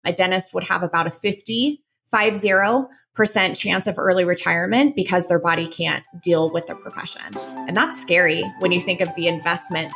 a dentist would have about a 50% chance of early retirement because their body can't deal with their profession. And that's scary when you think of the investment.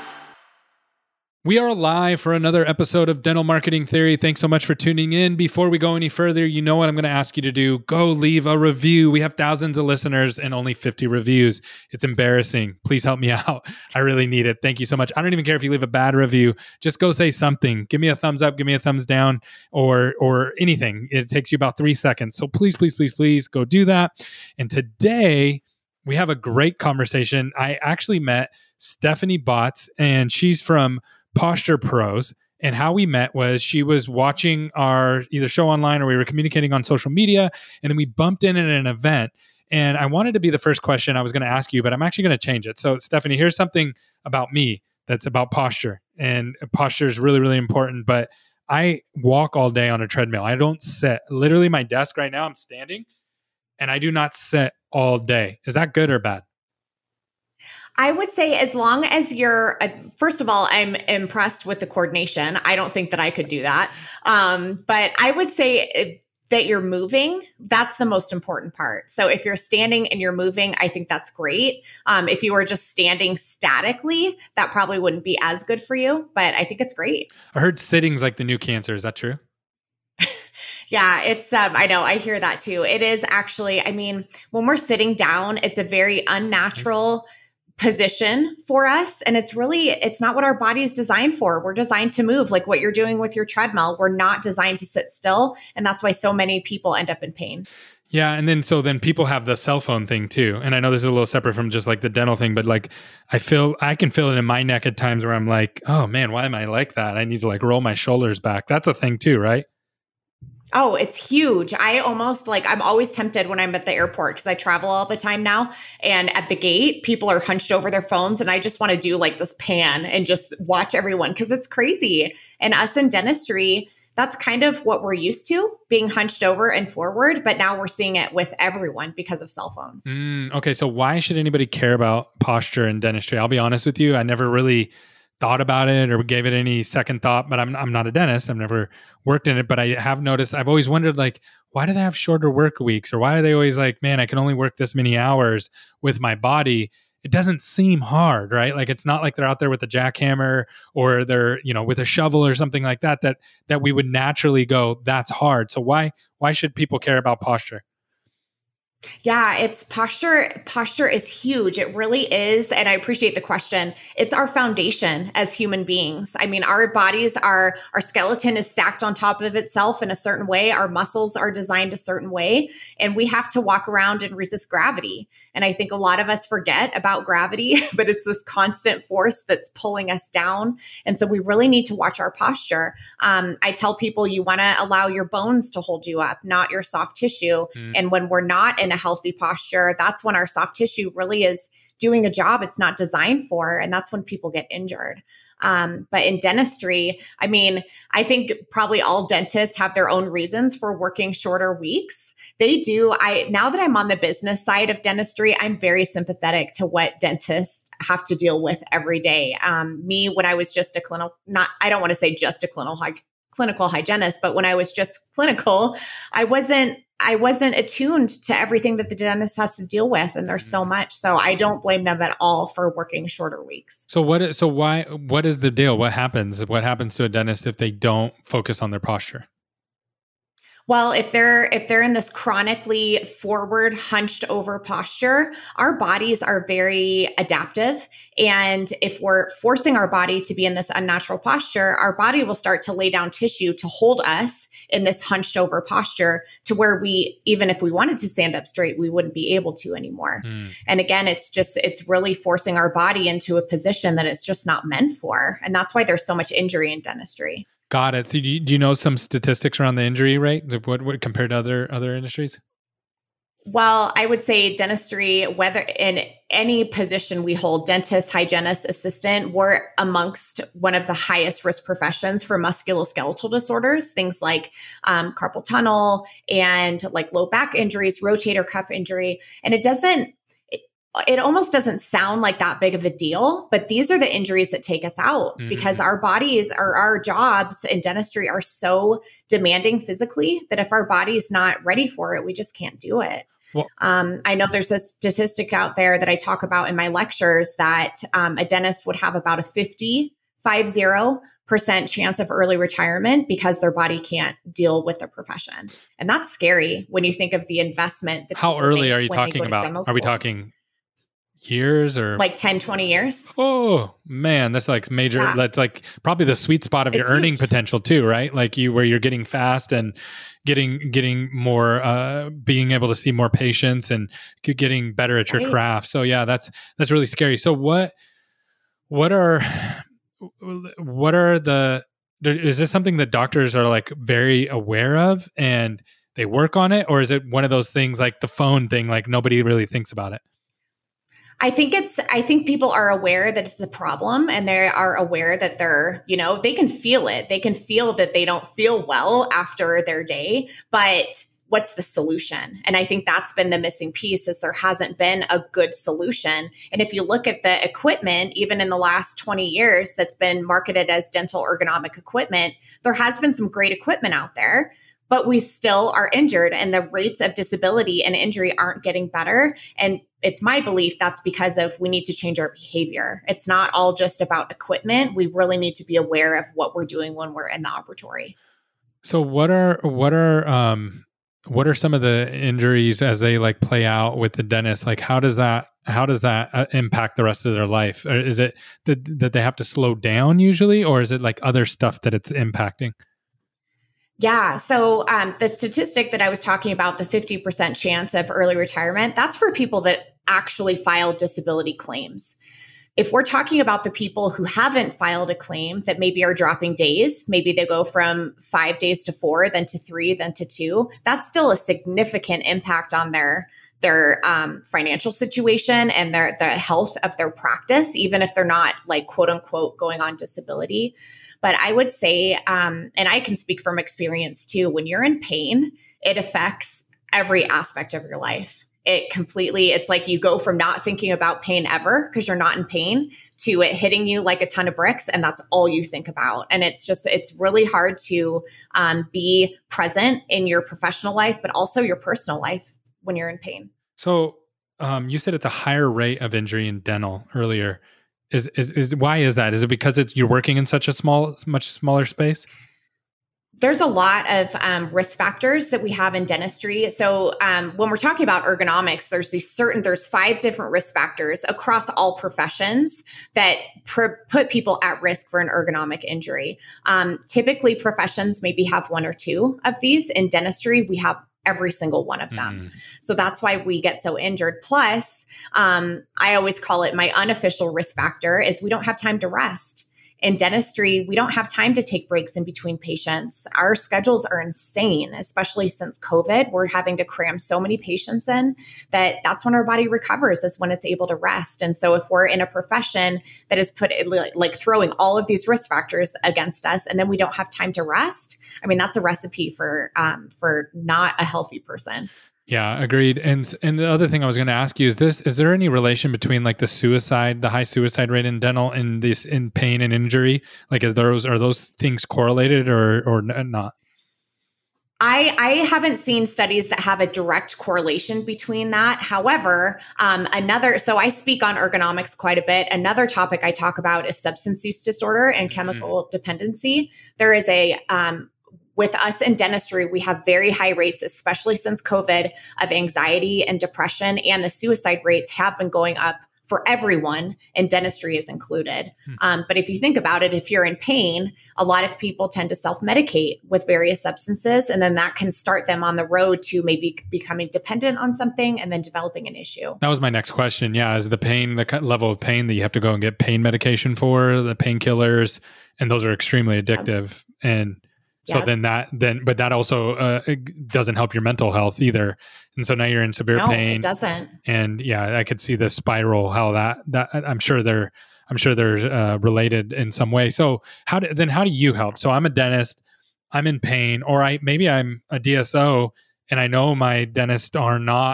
We are live for another episode of Dental Marketing Theory. Thanks so much for tuning in. Before we go any further, you know what I'm going to ask you to do. Go leave a review. We have thousands of listeners and only 50 reviews. It's embarrassing. Please help me out. I really need it. Thank you so much. I don't even care if you leave a bad review. Just go say something. Give me a thumbs up. Give me a thumbs down or anything. It takes you about 3 seconds. So please go do that. And today we have a great conversation. I actually met Stephanie Botts, and she's from Posture Pros. And how we met was she was watching our either show online or we were communicating on social media. And then we bumped in at an event. And I wanted to be the first question I was going to ask you, but I'm actually going to change it. So Stephanie, here's something about me that's about posture. And posture is really, really important. But I walk all day on a treadmill. I don't sit. Literally my desk right now, I'm standing and I do not sit all day. Is that good or bad? I would say as long as you're, first of all, I'm impressed with the coordination. I don't think that I could do that. But I would say that you're moving, that's the most important part. So if you're standing and you're moving, I think that's great. If you were just standing statically, that probably wouldn't be as good for you, but I think it's great. I heard sitting's like the new cancer. Is that true? Yeah, it's, I know, I hear that too. It is actually, I mean, when we're sitting down, it's a very unnatural position for us. And it's not what our body is designed for. We're designed to move, like what you're doing with your treadmill. We're not designed to sit still. And that's why so many people end up in pain. Yeah. And then people have the cell phone thing too. And I know this is a little separate from just like the dental thing, but like I can feel it in my neck at times where I'm like, oh man, why am I like that? I need to like roll my shoulders back. That's a thing too, right? Oh, it's huge. I'm always tempted when I'm at the airport because I travel all the time now. And at the gate, people are hunched over their phones. And I just want to do like this pan and just watch everyone because it's crazy. And us in dentistry, that's kind of what we're used to, being hunched over and forward. But now we're seeing it with everyone because of cell phones. Okay. So why should anybody care about posture in dentistry? I'll be honest with you. I never really thought about it or gave it any second thought, but I'm not a dentist. I've never worked in it, but I have noticed, I've always wondered like, why do they have shorter work weeks? Or why are they always like, man, I can only work this many hours with my body? It doesn't seem hard, right? Like, it's not like they're out there with a jackhammer or they're, with a shovel or something like that we would naturally go, that's hard. So why should people care about posture? Yeah, it's posture. Posture is huge. It really is. And I appreciate the question. It's our foundation as human beings. I mean, our bodies our skeleton is stacked on top of itself in a certain way. Our muscles are designed a certain way, and we have to walk around and resist gravity. And I think a lot of us forget about gravity, but it's this constant force that's pulling us down. And so we really need to watch our posture. I tell people you want to allow your bones to hold you up, not your soft tissue. And when we're not in a healthy posture, that's when our soft tissue really is doing a job it's not designed for. And that's when people get injured. But in dentistry, I mean, I think probably all dentists have their own reasons for working shorter weeks. They do. Now that I'm on the business side of dentistry, I'm very sympathetic to what dentists have to deal with every day. Me, when I was just I don't want to say just a clinical hygienist, but when I was just clinical, I wasn't attuned to everything that the dentist has to deal with. And there's so much. So I don't blame them at all for working shorter weeks. So what is the deal? What happens to a dentist if they don't focus on their posture? Well, if they're in this chronically forward, hunched over posture, our bodies are very adaptive. And if we're forcing our body to be in this unnatural posture, our body will start to lay down tissue to hold us in this hunched over posture to where even if we wanted to stand up straight, we wouldn't be able to anymore. And again, it's really forcing our body into a position that it's just not meant for. And that's why there's so much injury in dentistry. Got it. So do you know some statistics around the injury rate? What compared to other industries? Well, I would say dentistry, whether in any position we hold, dentist, hygienist, assistant, we're amongst one of the highest risk professions for musculoskeletal disorders, things like carpal tunnel and like low back injuries, rotator cuff injury. And it almost doesn't sound like that big of a deal, but these are the injuries that take us out because our bodies or our jobs in dentistry are so demanding physically that if our body's not ready for it, we just can't do it. Well, I know there's a statistic out there that I talk about in my lectures that a dentist would have about a 50% chance of early retirement because their body can't deal with the profession. And that's scary when you think of the investment. That how early are you talking about? Are we talking years or like 10, 20 years? Oh man, that's like major. Yeah. That's like probably the sweet spot of your earning huge potential too, right? Like where you're getting fast and getting more, being able to see more patients and getting better at your craft. So yeah, that's really scary. So what are is this something that doctors are like very aware of and they work on it? Or is it one of those things like the phone thing, like nobody really thinks about it? I think people are aware that it's a problem and they are aware that they're, they can feel it. They can feel that they don't feel well after their day, but what's the solution? And I think that's been the missing piece is there hasn't been a good solution. And if you look at the equipment, even in the last 20 years that's been marketed as dental ergonomic equipment, there has been some great equipment out there, but we still are injured and the rates of disability and injury aren't getting better. And it's my belief that's because of we need to change our behavior. It's not all just about equipment. We really need to be aware of what we're doing when we're in the operatory. So what are some of the injuries as they like play out with the dentist? Like how does that impact the rest of their life? Or is it that they have to slow down usually, or is it like other stuff that it's impacting? Yeah. So the statistic that I was talking about, the 50% chance of early retirement, that's for people that actually filed disability claims. If we're talking about the people who haven't filed a claim that maybe are dropping days, maybe they go from 5 days to 4, then to 3, then to 2, that's still a significant impact on their financial situation and the health of their practice, even if they're not like quote unquote going on disability. But I would say, and I can speak from experience too, when you're in pain, it affects every aspect of your life. It's like you go from not thinking about pain ever because you're not in pain to it hitting you like a ton of bricks. And that's all you think about. And it's really hard to be present in your professional life, but also your personal life when you're in pain. So you said it's a higher rate of injury in dental earlier. Is why is that? Is it because you're working in such a much smaller space? There's a lot of risk factors that we have in dentistry. So when we're talking about ergonomics, there's 5 different risk factors across all professions that put people at risk for an ergonomic injury. Typically, professions maybe have 1 or 2 of these. In dentistry, we have every single one of them. So that's why we get so injured. Plus, I always call it my unofficial risk factor is we don't have time to rest. In dentistry, we don't have time to take breaks in between patients. Our schedules are insane, especially since COVID. We're having to cram so many patients in that's when our body recovers, is when it's able to rest. And so if we're in a profession that is like throwing all of these risk factors against us, and then we don't have time to rest, I mean, that's a recipe for not a healthy person. Yeah, agreed. And the other thing I was going to ask you is there any relation between like the high suicide rate in dental and this in pain and injury? Like are those things correlated or not? I haven't seen studies that have a direct correlation between that. However, so I speak on ergonomics quite a bit. Another topic I talk about is substance use disorder and chemical dependency. There is with us in dentistry, we have very high rates, especially since COVID, of anxiety and depression, and the suicide rates have been going up for everyone, and dentistry is included. But if you think about it, if you're in pain, a lot of people tend to self-medicate with various substances, and then that can start them on the road to maybe becoming dependent on something and then developing an issue. That was my next question. Yeah, is the pain, the level of pain that you have to go and get pain medication for, the painkillers, and those are extremely addictive. And so then but that also it doesn't help your mental health either. And so now you're in severe pain. It doesn't. And yeah, I could see the spiral, how that I'm sure they're related in some way. So how do you help? So I'm a dentist, I'm in pain, or maybe I'm a DSO and I know my dentists are not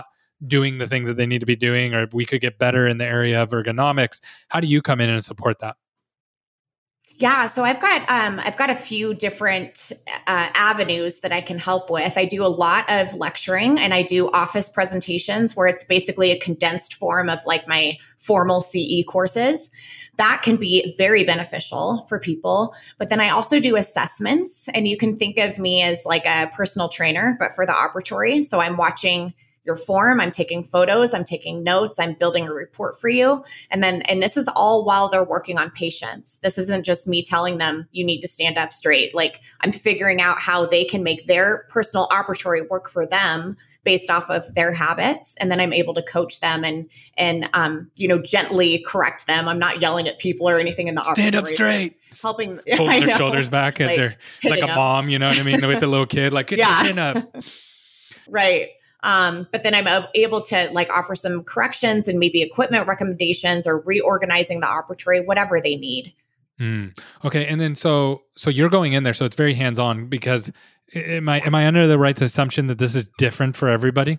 doing the things that they need to be doing, or we could get better in the area of ergonomics. How do you come in and support that? Yeah, so I've got a few different avenues that I can help with. I do a lot of lecturing, and I do office presentations where it's basically a condensed form of like my formal CE courses. That can be very beneficial for people. But then I also do assessments, and you can think of me as like a personal trainer, but for the operatory. So I'm watching your form, I'm taking photos, I'm taking notes, I'm building a report for you. And this is all while they're working on patients. This isn't just me telling them you need to stand up straight. Like, I'm figuring out how they can make their personal operatory work for them based off of their habits. And then I'm able to coach them and gently correct them. I'm not yelling at people or anything in the operatory. Stand up straight. Helping Holding their shoulders back as they're like a mom, you know what I mean? With the little kid, like, get your chin up. Right. But then I'm able to like offer some corrections and maybe equipment recommendations or reorganizing the operatory, whatever they need. Okay. And then, so you're going in there, so it's very hands-on, because am I under the right assumption that this is different for everybody?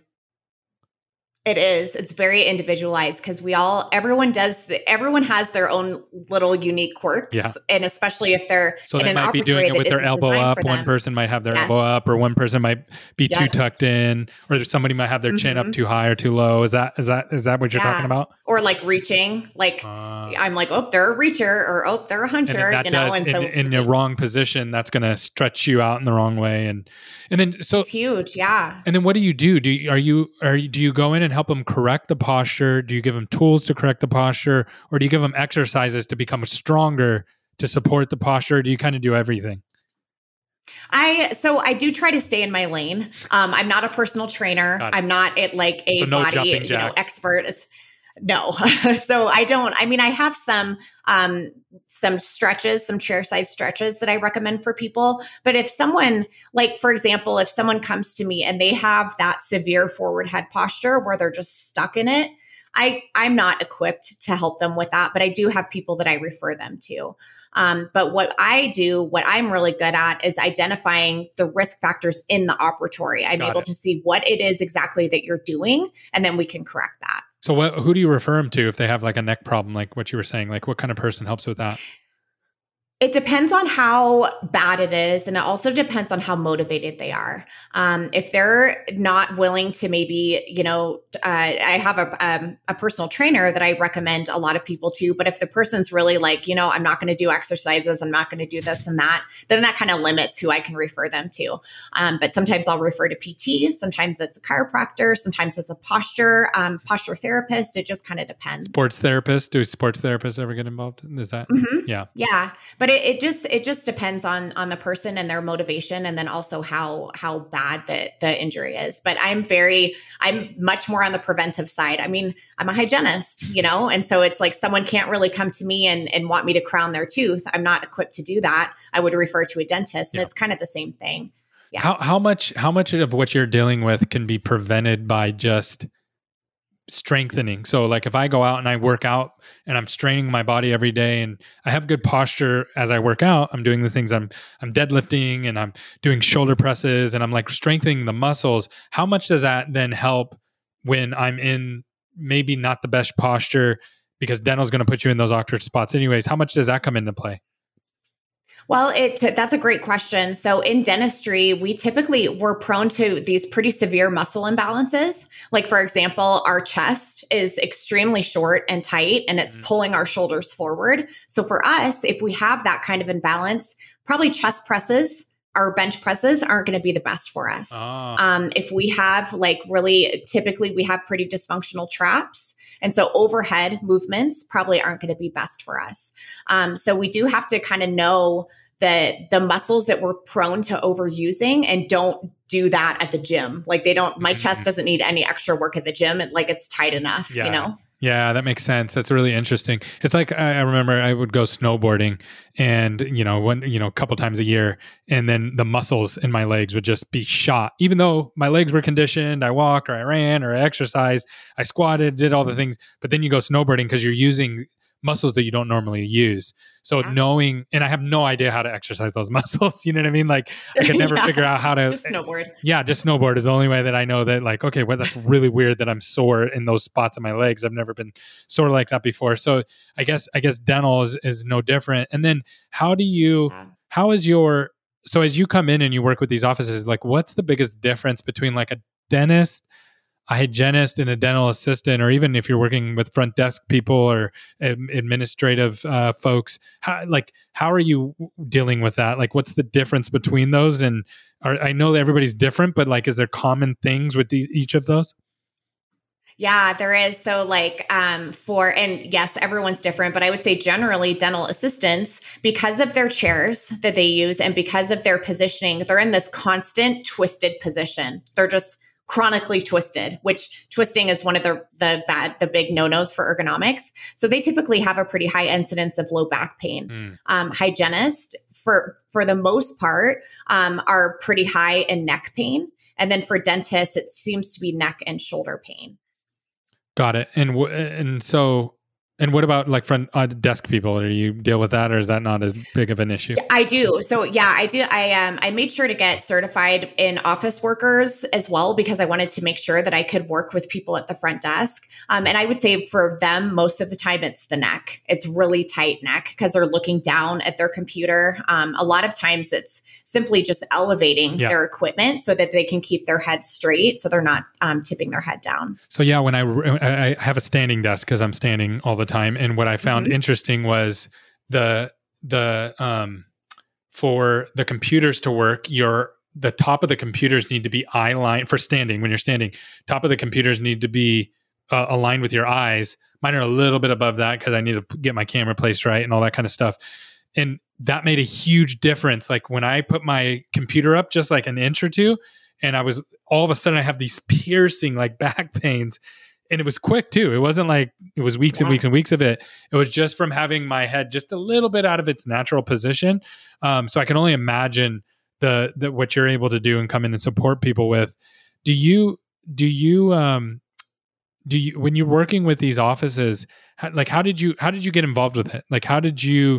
It is. It's very individualized because everyone has their own little unique quirks. Yeah. And especially if they're so they might be doing it with their elbow up. One person might have their elbow up, or one person might be too tucked in, or somebody might have their chin up too high or too low. Is that what you're talking about? Or like reaching, like I'm like, oh, they're a reacher, or oh, they're a hunter. In the wrong position, that's going to stretch you out in the wrong way, and then so it's huge, yeah. And then what do you do? Do you go in and help them correct the posture? Do you give them tools to correct the posture, or do you give them exercises to become stronger to support the posture? Or do you kind of do everything? I do try to stay in my lane. I'm not a personal trainer. I'm not body expert. No. So I don't. I mean, I have some stretches, some chair side stretches that I recommend for people. But if someone, like, for example, if someone comes to me and they have that severe forward head posture where they're just stuck in it, I'm not equipped to help them with that. But I do have people that I refer them to. But what I'm really good at is identifying the risk factors in the operatory. I'm able to see what it is exactly that you're doing, and then we can correct that. So who do you refer them to if they have like a neck problem, like what you were saying? Like, what kind of person helps with that? It depends on how bad it is. And it also depends on how motivated they are. If they're not willing to maybe, I have a personal trainer that I recommend a lot of people to, but if the person's really like, I'm not going to do exercises, I'm not going to do this and that, then that kind of limits who I can refer them to. But sometimes I'll refer to PT. Sometimes it's a chiropractor. Sometimes it's a posture therapist. It just kind of depends. Sports therapist. Do sports therapists ever get involved? Is that? Mm-hmm. Yeah. Yeah. But it just depends on the person and their motivation, and then also how bad the injury is. But I'm much more on the preventive side. I mean, I'm a hygienist, and so it's like someone can't really come to me and want me to crown their tooth. I'm not equipped to do that. I would refer to a dentist, and it's kind of the same thing. Yeah. How much of what you're dealing with can be prevented by just strengthening? So like if I go out and I work out and I'm straining my body every day and I have good posture as I work out, I'm doing the things, I'm deadlifting and I'm doing shoulder presses and I'm like strengthening the muscles. How much does that then help when I'm in maybe not the best posture, because dental's going to put you in those awkward spots anyways? How much does that come into play? Well, that's a great question. So in dentistry, we're prone to these pretty severe muscle imbalances. Like, for example, our chest is extremely short and tight, and it's pulling our shoulders forward. So for us, if we have that kind of imbalance, probably chest presses, our bench presses aren't going to be the best for us. If we have typically we have pretty dysfunctional traps. And so overhead movements probably aren't going to be best for us. So we do have to kind of know the muscles that we're prone to overusing, and don't do that at the gym. Like my chest doesn't need any extra work at the gym. It's tight enough, Yeah, that makes sense. That's really interesting. It's like, I remember I would go snowboarding and, a couple times a year, and then the muscles in my legs would just be shot. Even though my legs were conditioned, I walked or I ran or I exercised, I squatted, did all the things. But then you go snowboarding because you're using muscles that you don't normally use. So knowing, and I have no idea how to exercise those muscles. You know what I mean? Like I could never figure out how to just snowboard. Yeah, just snowboard is the only way that I know that, like, okay, well, that's really weird that I'm sore in those spots of my legs. I've never been sore like that before. So I guess dental is no different. And then how is your, so as you come in and you work with these offices, like what's the biggest difference between like a dentist, a hygienist, and a dental assistant, or even if you're working with front desk people or administrative folks, how are you dealing with that? Like, what's the difference between those? And I know that everybody's different, but like, is there common things with each of those? Yeah, there is. So and yes, everyone's different, but I would say generally dental assistants, because of their chairs that they use and because of their positioning, they're in this constant twisted position. They're just chronically twisted, which twisting is one of the big no-nos for ergonomics. So they typically have a pretty high incidence of low back pain. Hygienists, for the most part, are pretty high in neck pain. And then for dentists, it seems to be neck and shoulder pain. Got it. And what about like front desk people? Do you deal with that, or is that not as big of an issue? I do. So yeah, I do. I made sure to get certified in office workers as well, because I wanted to make sure that I could work with people at the front desk. And I would say for them, most of the time it's the neck. It's really tight neck because they're looking down at their computer. A lot of times it's simply just elevating their equipment so that they can keep their head straight, so they're not tipping their head down. So yeah, when I have a standing desk because I'm standing all the time, and what I found interesting was the for the computers to work, the top of the computers need to be eye line for standing. When you're standing, top of the computers need to be aligned with your eyes. Mine are a little bit above that because I need to get my camera placed right and all that kind of stuff. And that made a huge difference. Like when I put my computer up just like an inch or two, and all of a sudden I have these piercing like back pains. And it was quick too. It wasn't like it was weeks and weeks and weeks of it. It was just from having my head just a little bit out of its natural position. So I can only imagine the what you're able to do and come in and support people with. Do you when you're working with these offices, how did you get involved with it? Like, you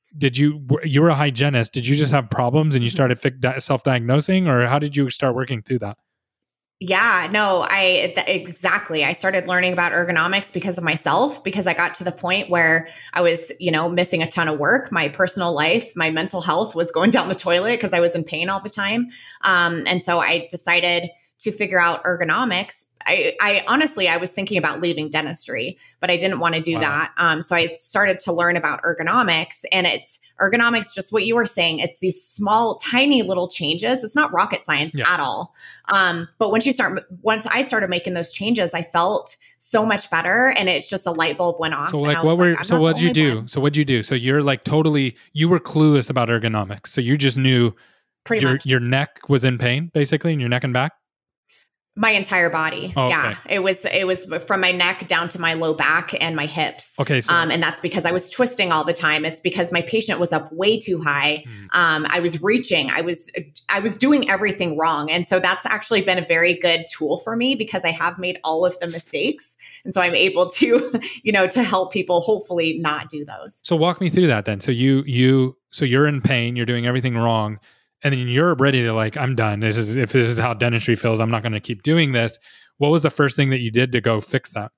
were a hygienist. Did you just have problems and you started self-diagnosing, or how did you start working through that? Yeah, no, exactly. I started learning about ergonomics because of myself, because I got to the point where I was, missing a ton of work. My personal life, my mental health was going down the toilet because I was in pain all the time. And so I decided to figure out ergonomics. I honestly, I was thinking about leaving dentistry, but I didn't want to do that. So I started to learn about ergonomics, and it's ergonomics, just what you were saying. It's these small, tiny little changes. It's not rocket science at all. But once I started making those changes, I felt so much better, and it's just a light bulb went off. So what'd you do? So you're like you were clueless about ergonomics. So you just knew your neck was in pain, basically, in your neck and back? My entire body. Oh, okay. Yeah. It was from my neck down to my low back and my hips. Okay. So, and that's because I was twisting all the time. It's because my patient was up way too high. I was reaching. I was doing everything wrong. And so that's actually been a very good tool for me, because I have made all of the mistakes. And so I'm able to, to help people hopefully not do those. So walk me through that then. So you're in pain, you're doing everything wrong, and then you're ready to I'm done. If this is how dentistry feels, I'm not going to keep doing this. What was the first thing that you did to go fix that?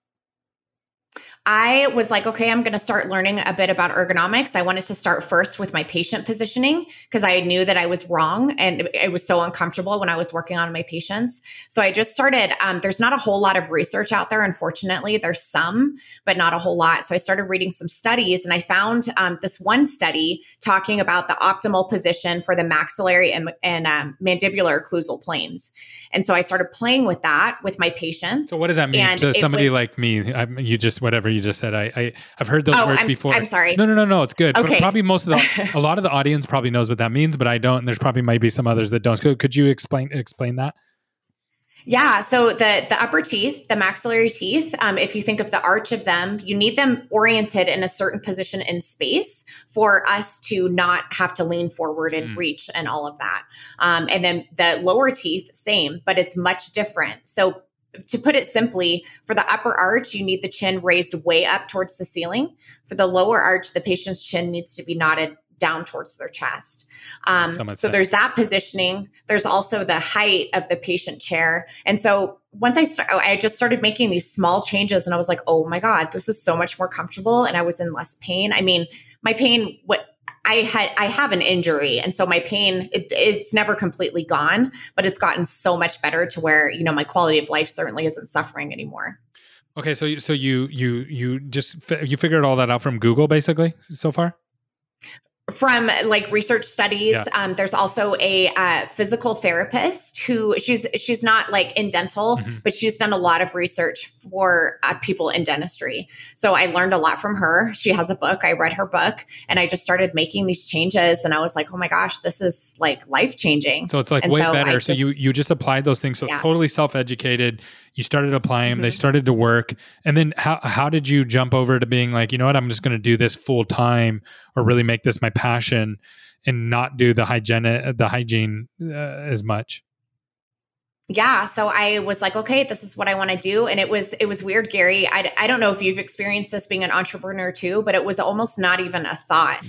I was like, okay, I'm going to start learning a bit about ergonomics. I wanted to start first with my patient positioning, because I knew that I was wrong and it was so uncomfortable when I was working on my patients. So I just started, there's not a whole lot of research out there. Unfortunately, there's some, but not a whole lot. So I started reading some studies, and I found this one study talking about the optimal position for the maxillary and mandibular occlusal planes. And so I started playing with that with my patients. So what does that mean to somebody like me? You just said. I've heard those words before. I'm sorry. No. It's good. Okay. But probably a lot of the audience probably knows what that means, but I don't. And there's probably might be some others that don't. So could you explain that? Yeah. So the upper teeth, the maxillary teeth, if you think of the arch of them, you need them oriented in a certain position in space for us to not have to lean forward and reach and all of that. And then the lower teeth, same, but it's much different. So to put it simply, for the upper arch, you need the chin raised way up towards the ceiling. For the lower arch, the patient's chin needs to be nodded down towards their chest. So there's that positioning. There's also the height of the patient chair. And so once I just started making these small changes, and I was like, oh my God, this is so much more comfortable. And I was in less pain. I mean, my pain, I have an injury. And so my pain, it's never completely gone, but it's gotten so much better to where, my quality of life certainly isn't suffering anymore. Okay. So you figured all that out from Google basically so far? From like research studies. There's also a physical therapist who she's not like in dental, but she's done a lot of research for people in dentistry. So I learned a lot from her. She has a book. I read her book and I just started making these changes. And I was like, oh my gosh, this is like life changing. So it's like way better. So you just applied those things. So totally self-educated. You started applying them. They started to work. And then how did you jump over to being like, you know what, I'm just going to do this full time or really make this my passion and not do the hygiene as much? Yeah. So I was like, okay, this is what I want to do. And it was weird, Gary. I don't know if you've experienced this being an entrepreneur too, but it was almost not even a thought.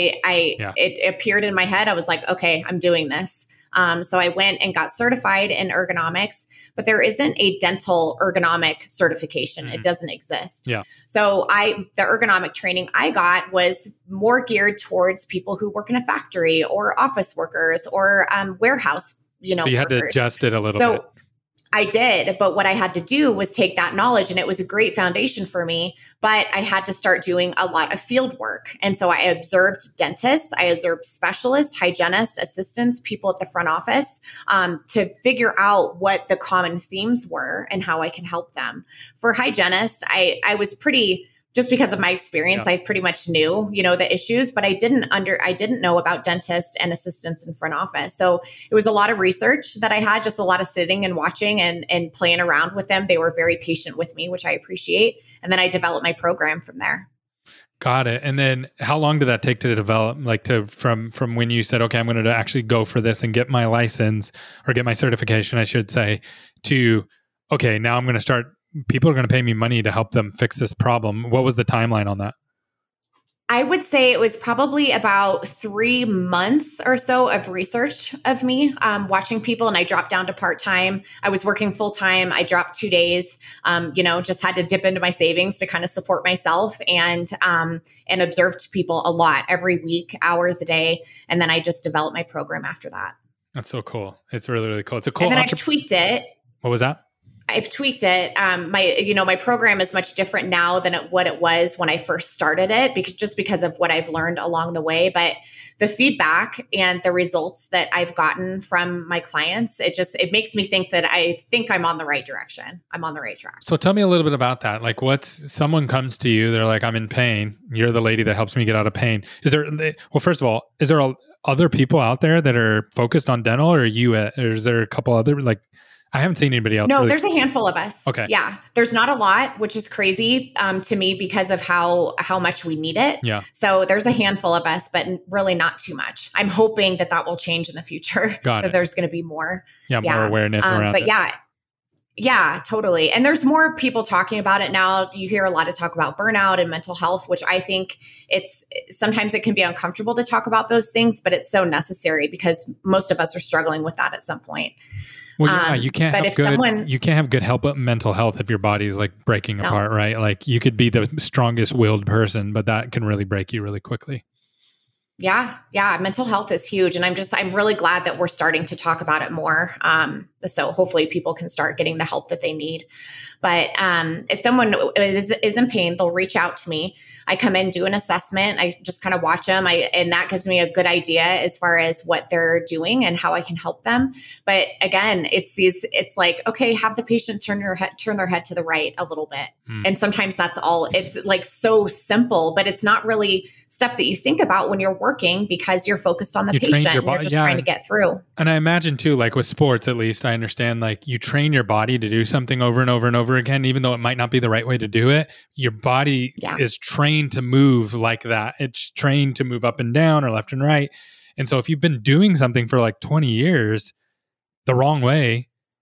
It appeared in my head. I was like, okay, I'm doing this. So I went and got certified in ergonomics, but there isn't a dental ergonomic certification. It doesn't exist. Yeah. So the ergonomic training I got was more geared towards people who work in a factory or office workers or warehouse, so you had to adjust it a little bit. I did, but what I had to do was take that knowledge, and it was a great foundation for me, but I had to start doing a lot of field work. And so I observed dentists, I observed specialists, hygienists, assistants, people at the front office to figure out what the common themes were and how I can help them. For hygienists, I was pretty... Just because of my experience, I pretty much knew, the issues, but I didn't know about dentists and assistants in front office. So it was a lot of research that I had, just a lot of sitting and watching and playing around with them. They were very patient with me, which I appreciate. And then I developed my program from there. Got it. And then how long did that take to develop? Like from when you said, okay, I'm going to actually go for this and get my license or get my certification, I should say, to, okay, now I'm going to start. People are going to pay me money to help them fix this problem. What was the timeline on that? I would say it was probably about 3 months or so of research of me watching people, and I dropped down to part-time. I was working full-time. I dropped 2 days, just had to dip into my savings to kind of support myself and observed people a lot every week, hours a day. And then I just developed my program after that. That's so cool. It's really, really cool. It's a cool. And then I've tweaked it. What was that? I've tweaked it. My program is much different now than what it was when I first started it, because of what I've learned along the way. But the feedback and the results that I've gotten from my clients, it makes me think that I think I'm on the right direction. I'm on the right track. So tell me a little bit about that. Like someone comes to you, they're like, I'm in pain. You're the lady that helps me get out of pain. First of all, is there other people out there that are focused on dental, or is there a couple other, like, I haven't seen anybody else. No, there's a handful of us. Okay. Yeah. There's not a lot, which is crazy to me because of how much we need it. Yeah. So there's a handful of us, but really not too much. I'm hoping that will change in the future. That there's going to be more. Yeah. More awareness around it. But yeah, totally. And there's more people talking about it now. You hear a lot of talk about burnout and mental health, which I think sometimes it can be uncomfortable to talk about those things, but it's so necessary because most of us are struggling with that at some point. Well, you can't have good mental health if your body is like breaking apart, right? Like you could be the strongest willed person, but that can really break you really quickly. Yeah. Mental health is huge. And I'm really glad that we're starting to talk about it more. So hopefully people can start getting the help that they need. But if someone is in pain, they'll reach out to me. I come in, do an assessment. I just kind of watch them. And that gives me a good idea as far as what they're doing and how I can help them. But again, it's like, okay, have the patient turn their head to the right a little bit. And sometimes that's all. It's like so simple, but it's not really stuff that you think about when you're working because you're focused on the patient. You're just trying to get through. And I imagine too, like with sports, at least I understand, like you train your body to do something over and over and over again, even though it might not be the right way to do it. Your body is trained to move like that. It's trained to move up and down or left and right. And so if you've been doing something for like 20 years the wrong way,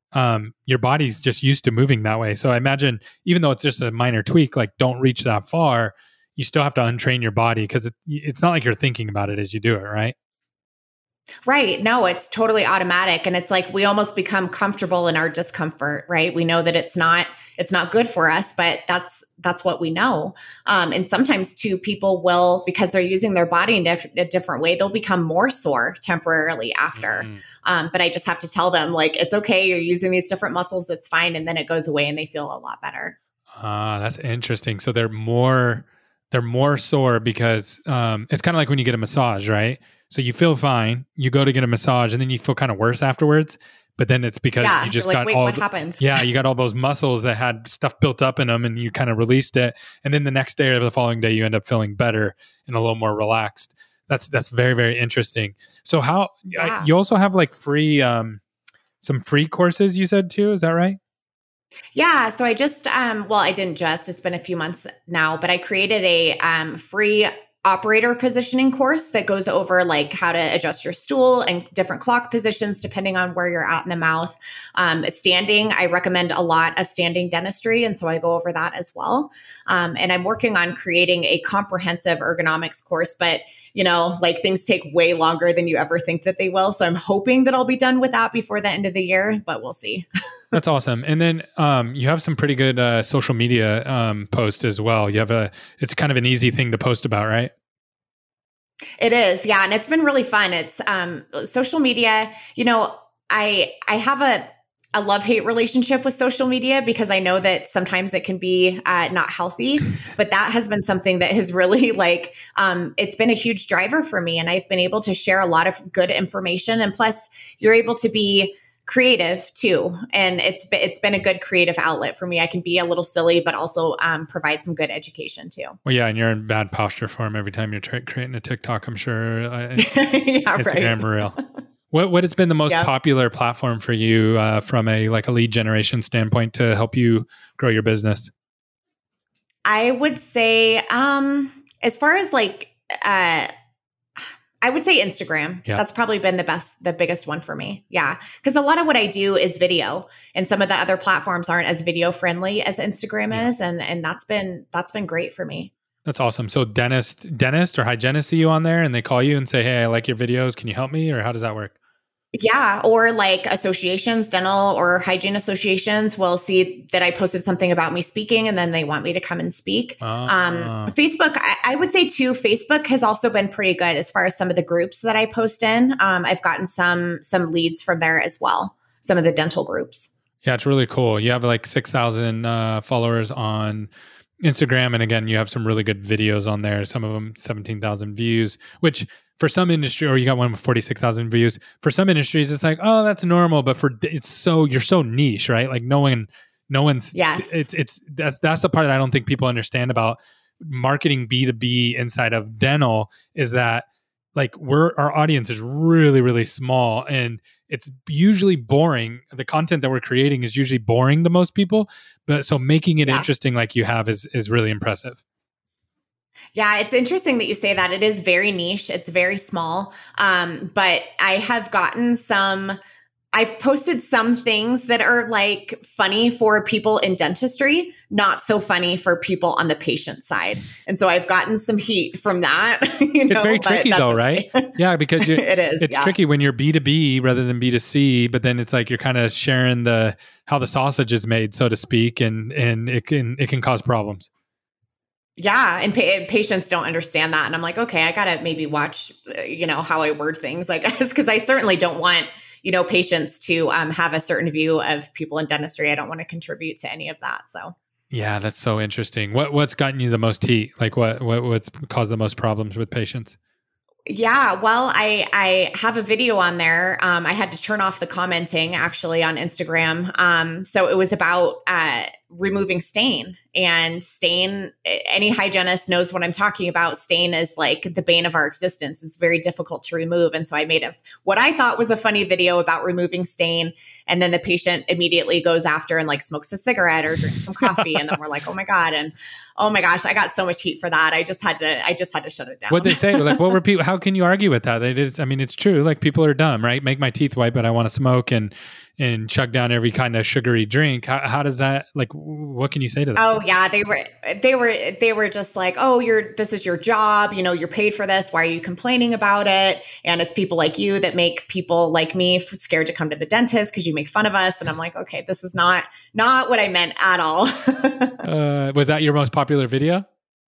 your body's just used to moving that way. So I imagine, even though it's just a minor tweak, like don't reach that far, you still have to untrain your body because it's not like you're thinking about it as you do it, right? Right. No, it's totally automatic. And it's like we almost become comfortable in our discomfort, right? We know that it's not good for us, but that's what we know. And sometimes too, people will, because they're using their body in a different way, they'll become more sore temporarily after. But I just have to tell them, like, it's okay. You're using these different muscles. That's fine. And then it goes away and they feel a lot better. That's interesting. So they're more sore because it's kind of like when you get a massage, right? So you feel fine, you go to get a massage, and then you feel kind of worse afterwards. But then it's because you just got all what happened? Yeah, you got all those muscles that had stuff built up in them, and you kind of released it. And then the next day or the following day, you end up feeling better and a little more relaxed. That's very, very interesting. So you also have like free some free courses you said too? Is that right? Yeah. So I just I didn't just. It's been a few months now, but I created a free operator positioning course that goes over like how to adjust your stool and different clock positions depending on where you're at in the mouth. Standing, I recommend a lot of standing dentistry, and so I go over that as well. And I'm working on creating a comprehensive ergonomics course, but like things take way longer than you ever think that they will. So I'm hoping that I'll be done with that before the end of the year, but we'll see. That's awesome. And then you have some pretty good social media posts as well. It's kind of an easy thing to post about, right? It is. Yeah. And it's been really fun. It's social media, I have a love-hate relationship with social media because I know that sometimes it can be not healthy, but that has been something that has really it's been a huge driver for me. And I've been able to share a lot of good information. And plus you're able to be creative too. And it's been a good creative outlet for me. I can be a little silly, but also provide some good education too. Well, yeah. And you're in bad posture form every time you're creating a TikTok, I'm sure. Instagram Reel. What has been the most popular platform for you from a lead generation standpoint to help you grow your business? I would say, as far as I would say Instagram. Yeah. That's probably been the biggest one for me. Yeah. Because a lot of what I do is video, and some of the other platforms aren't as video friendly as Instagram is. And that's been great for me. That's awesome. So dentist or hygienist see you on there and they call you and say, hey, I like your videos. Can you help me? Or how does that work? Yeah. Or like associations, dental or hygiene associations will see that I posted something about me speaking and then they want me to come and speak. Facebook, I would say too, Facebook has also been pretty good as far as some of the groups that I post in. I've gotten some leads from there as well. Some of the dental groups. Yeah, it's really cool. You have like 6,000 followers on Instagram. And again, you have some really good videos on there. Some of them 17,000 views, which for some industry, or you got one with 46,000 views. For some industries, it's like, oh, that's normal. But you're so niche, right? Like no one's, yes. That's the part that I don't think people understand about marketing B2B inside of dental is that like our audience is really, really small and it's usually boring. The content that we're creating is usually boring to most people, but so making it interesting like you have is really impressive. Yeah, it's interesting that you say that. It is very niche. It's very small. But I have gotten I've posted some things that are like funny for people in dentistry, not so funny for people on the patient side. And so I've gotten some heat from that. It's very tricky though, right? Yeah, because it is. It's tricky when you're B2B rather than B2C, but then it's like you're kind of sharing how the sausage is made, so to speak, and it can cause problems. Yeah. And patients don't understand that. And I'm like, okay, I got to maybe watch, how I word things, I guess, because I certainly don't want, patients to have a certain view of people in dentistry. I don't want to contribute to any of that. So. Yeah, that's so interesting. What's gotten you the most heat? Like what's caused the most problems with patients? Yeah, well, I have a video on there. I had to turn off the commenting actually on Instagram. So it was about removing stain. And stain, any hygienist knows what I'm talking about. Stain is like the bane of our existence. It's very difficult to remove. And so I made what I thought was a funny video about removing stain. And then the patient immediately goes after and like smokes a cigarette or drinks some coffee. And then we're like, oh my God. And oh my gosh, I got so much heat for that. I just had to shut it down. What'd they say? Like, what were people, how can you argue with that? It's true. Like people are dumb, right? Make my teeth white, but I want to smoke. And and chug down every kind of sugary drink. How does that, like, what can you say to that? Oh yeah, they were just like, oh, this is your job, you're paid for this. Why are you complaining about it? And it's people like you that make people like me scared to come to the dentist because you make fun of us. And I'm like, okay, this is not what I meant at all. Was that your most popular video?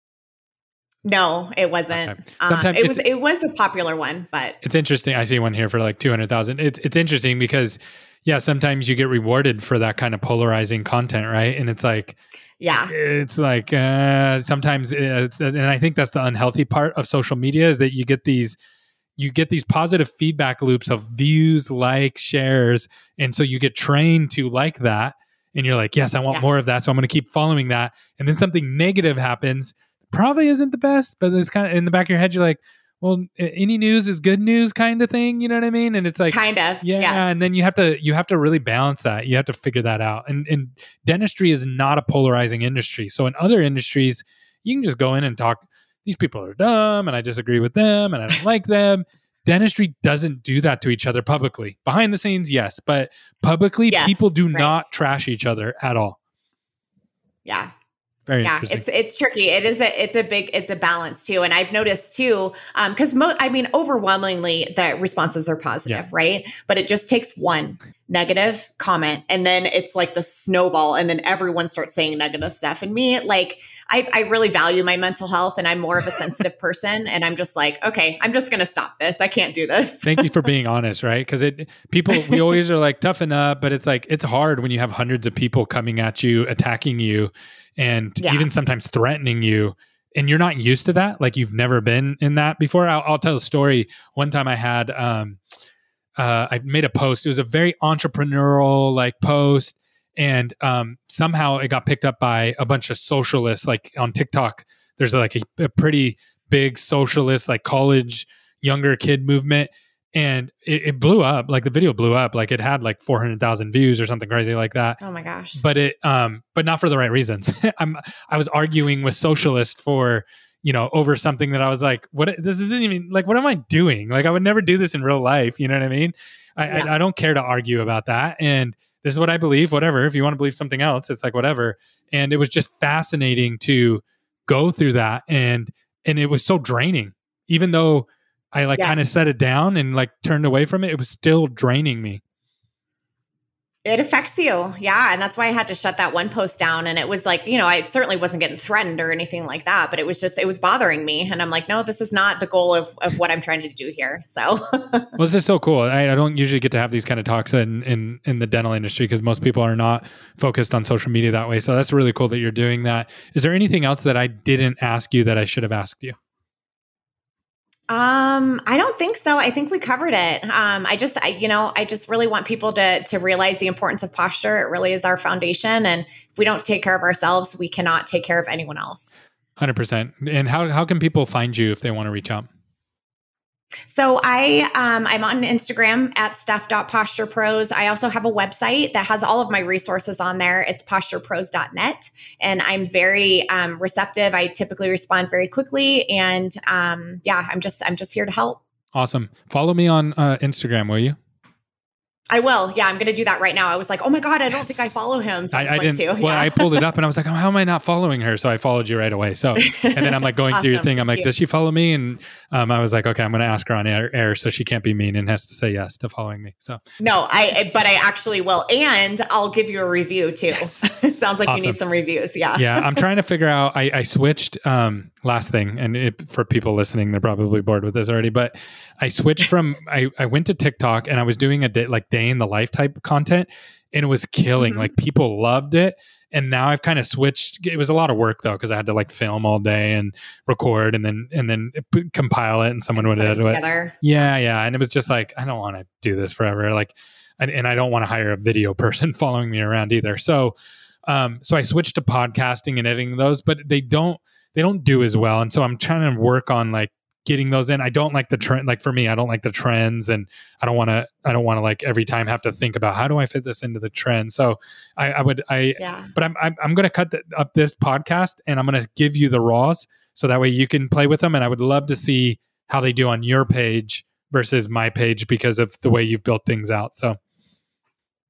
No, it wasn't. Okay. Sometimes it was a popular one, but it's interesting. I see one here for like 200,000. It's interesting because sometimes you get rewarded for that kind of polarizing content, right? And it's like, it's like sometimes and I think that's the unhealthy part of social media is that you get these positive feedback loops of views, likes, shares, and so you get trained to like that, and you're like, yes, I want more of that, so I'm going to keep following that. And then something negative happens. Probably isn't the best, but it's kind of in the back of your head. You're like, well, any news is good news kind of thing. You know what I mean? And it's like, kind of, yeah. And then you have to really balance that. You have to figure that out. And dentistry is not a polarizing industry. So in other industries, you can just go in and talk, these people are dumb and I disagree with them and I don't like them. Dentistry doesn't do that to each other publicly. Behind the scenes, yes. But publicly, people do not trash each other at all. Yeah. Very interesting. It's tricky. It's a balance too. And I've noticed too, because overwhelmingly the responses are positive, right? But it just takes one negative comment and then it's like the snowball and then everyone starts saying negative stuff. And me, like, I really value my mental health and I'm more of a sensitive person. And I'm just like, okay, I'm just going to stop this. I can't do this. Thank you for being honest, right? Because we always are like, toughen up, but it's like, it's hard when you have hundreds of people coming at you, attacking you, and even sometimes threatening you, and you're not used to that. Like you've never been in that before. I'll tell a story. One time I had, I made a post. It was a very entrepreneurial like post. And somehow it got picked up by a bunch of socialists. Like on TikTok, there's like a pretty big socialist, like college, younger kid movement. And it blew up. Like the video blew up. Like it had like 400,000 views or something crazy like that. Oh my gosh. But but not for the right reasons. I was arguing with socialists for, over something that I was like, this isn't even like, what am I doing? Like I would never do this in real life. You know what I mean? I don't care to argue about that. And this is what I believe, whatever. If you want to believe something else, it's like, whatever. And it was just fascinating to go through that. And it was so draining, even though I kind of set it down and like turned away from it. It was still draining me. It affects you. Yeah. And that's why I had to shut that one post down. And it was like, I certainly wasn't getting threatened or anything like that, but it was bothering me. And I'm like, no, this is not the goal of what I'm trying to do here. So, well, this is so cool. I don't usually get to have these kind of talks in the dental industry because most people are not focused on social media that way. So that's really cool that you're doing that. Is there anything else that I didn't ask you that I should have asked you? I don't think so. I think we covered it. I just really want people to realize the importance of posture. It really is our foundation. And if we don't take care of ourselves, we cannot take care of anyone else. 100%. And how can people find you if they want to reach out? So I'm on Instagram at steph.posturepros. I also have a website that has all of my resources on there. It's posturepros.net. And I'm very receptive. I typically respond very quickly. And I'm just here to help. Awesome. Follow me on Instagram, will you? I will. Yeah, I'm going to do that right now. I was like, oh my God, I don't think I follow him. So I didn't. Well, I pulled it up and I was like, oh, how am I not following her? So I followed you right away. So, and then I'm like going Awesome. through your thing. I'm like, Thank you. does she follow me? And I was like, okay, I'm going to ask her on air so she can't be mean and has to say yes to following me. So no, but I actually will. And I'll give you a review too. Sounds like Awesome. You need some reviews. Yeah. Yeah. I'm trying to figure out, I switched, last thing, and for people listening, they're probably bored with this already, but I switched from, I went to TikTok and I was doing a day in the life type content, and it was killing. Mm-hmm. Like people loved it. And now I've kind of switched. It was a lot of work though, because I had to like film all day and record and then compile it, and someone would edit it. Yeah. And it was just like, I don't want to do this forever. Like, and I don't want to hire a video person following me around either. So I switched to podcasting and editing those, but they don't do as well. And so I'm trying to work on like getting those in. I don't like the trend. Like for me, I don't like the trends, and I don't want to like every time have to think about how do I fit this into the trend. So but I'm going to cut up this podcast and I'm going to give you the raws so that way you can play with them. And I would love to see how they do on your page versus my page because of the way you've built things out. So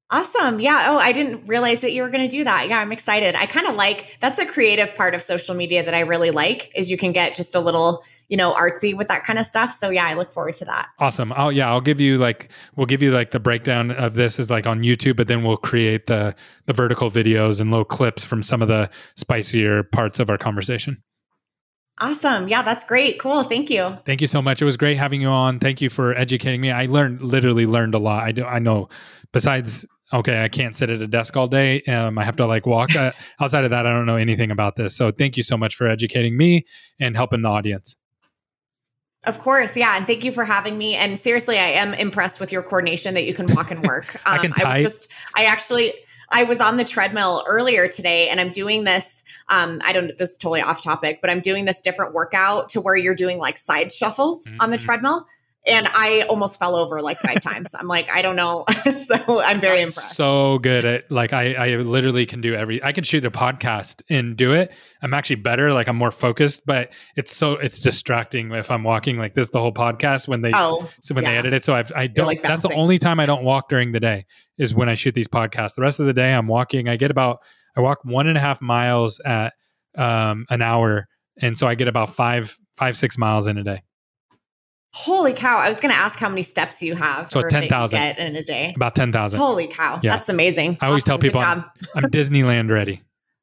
Awesome. Yeah. Oh, I didn't realize that you were going to do that. Yeah, I'm excited. I kind of like that's the creative part of social media that I really like is you can get just a little, artsy with that kind of stuff. So yeah, I look forward to that. Awesome. I'll give you we'll give you the breakdown of this is on YouTube, but then we'll create the vertical videos and little clips from some of the spicier parts of our conversation. Awesome. Yeah, that's great. Cool. Thank you. Thank you so much. It was great having you on. Thank you for educating me. I literally learned a lot. I know besides, okay, I can't sit at a desk all day. I have to walk. Outside of that, I don't know anything about this. So thank you so much for educating me and helping the audience. Of course. Yeah. And thank you for having me. And seriously, I am impressed with your coordination that you can walk and work. I can type. I was on the treadmill earlier today and I'm doing this. This is totally off topic, but I'm doing this different workout to where you're doing side shuffles on the treadmill. And I almost fell over 5 times. I'm I don't know. So I'm very impressed. So good at I literally can do I can shoot a podcast and do it. I'm actually better. I'm more focused, but it's distracting if I'm walking like this the whole podcast when they edit it. So I don't, that's the only time I don't walk during the day is when I shoot these podcasts. The rest of the day I'm walking. I walk 1.5 miles at an hour. And so I get about 5-6 miles in a day. Holy cow. I was going to ask how many steps you have. So 10,000 in a day. About 10,000. Holy cow. Yeah. That's amazing. I always tell people I'm Disneyland ready.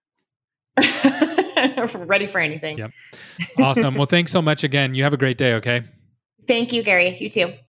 Ready for anything. Yep. Awesome. Well, thanks so much again. You have a great day. Okay. Thank you, Gary. You too.